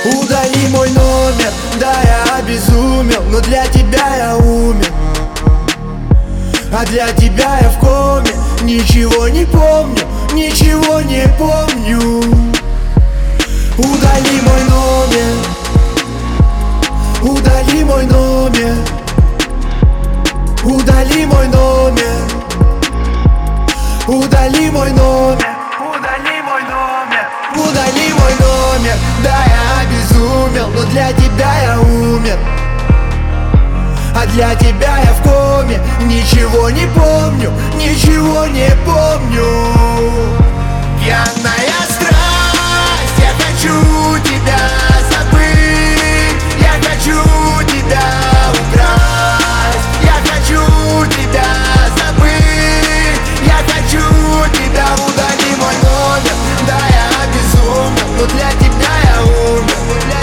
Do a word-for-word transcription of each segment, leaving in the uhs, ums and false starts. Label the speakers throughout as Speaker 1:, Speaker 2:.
Speaker 1: Удали мой номер, да я обезумел, но для тебя я умер. А для тебя я в коме, ничего не помню, ничего не помню. Удали мой номер, удали мой номер, удали мой номер, удали мой номер, удали мой номер, удали мой номер. Да, я обезумел, но для тебя я умер. А для тебя я в коме, ничего не помню, ничего не помню. Пьяная страсть, я хочу тебя забыть, я хочу тебя украсть, я хочу тебя забыть, я хочу тебя. Удали мой номер, да я обезумел, но для тебя я умер.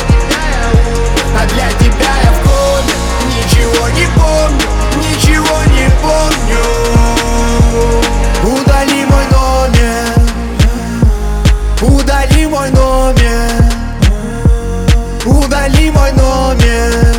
Speaker 1: А для тебя я в коме, ничего не помню, ничего не помню. Удали мой номер, удали мой номер, удали мой номер,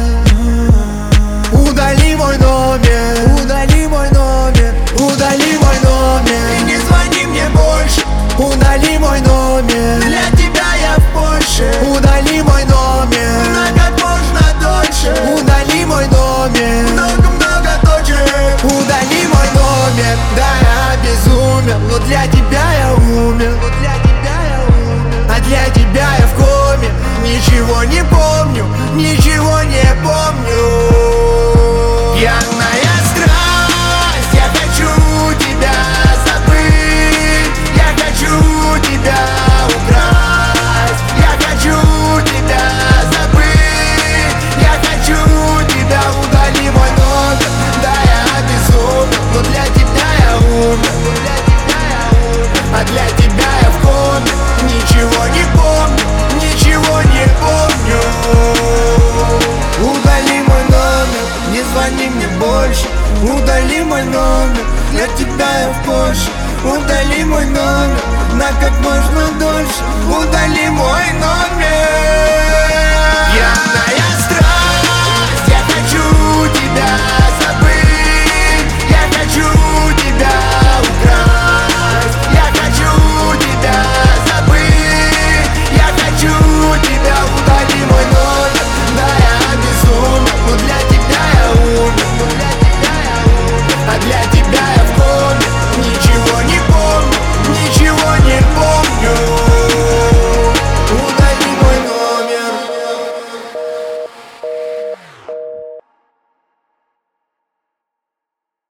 Speaker 1: удали мой номер, удали мой номер, удали мой номер. И не звони мне больше, удали мой номер. Для тебя я в Польше, удали мой номер. На как можно дольше, удали мой номер. Много-много точек, удали мой номер. Да, я обезумел, но для тебя я умер. А для тебя я в коме, ничего не помню, ничего не помню.